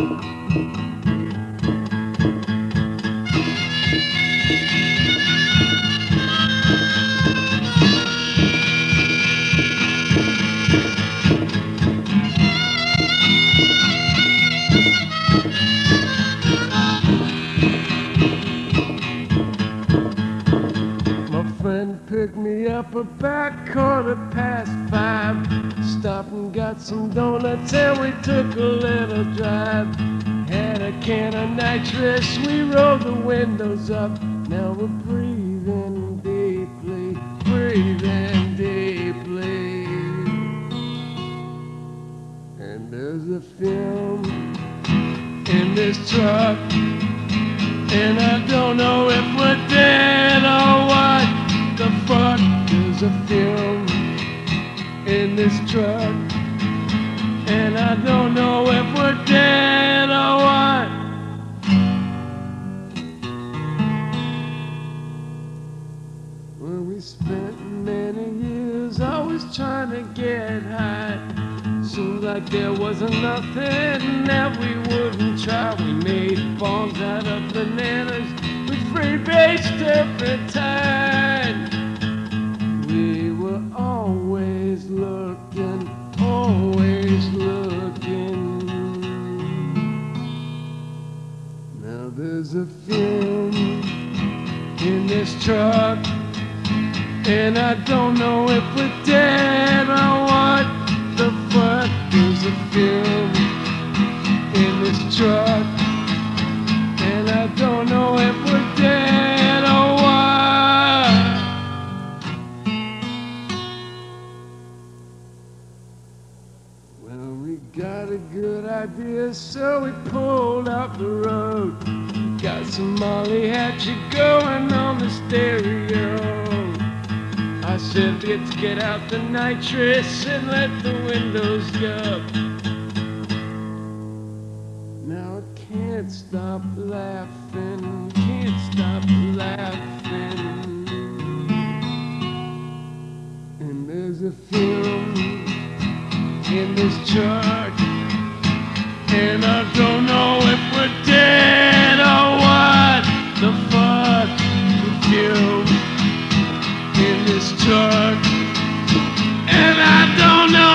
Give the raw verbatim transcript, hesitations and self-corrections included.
Picked me up about quarter past five. Stopped and got some donuts and we took a little drive. Had a can of nitrous, we rolled the windows up. Now we're breathing deeply, breathing deeply. And there's a film in this truck, and I don't know if we're dead or what. The fuck, there's a film in this truck, and I don't know if we're dead or what. Well, we spent many years always trying to get high. Seems like there wasn't nothing that we wouldn't try. We made bombs out of bananas with free base every time. We were always looking, always looking. Now there's a film in this truck, and I don't know if we're dead or what the fuck. There's a film in this truck, and I don't know if we're dead or what. Well, we got a good idea, so we pulled up the road. Got some Molly Hatchet going on the stereo. I said, let's get out the nitrous and let the windows go. Now I can't stop laughing, can't stop laughing. And there's a film in this truck, and I don't know if we're dead or what the fuck. The film in this truck, and I don't know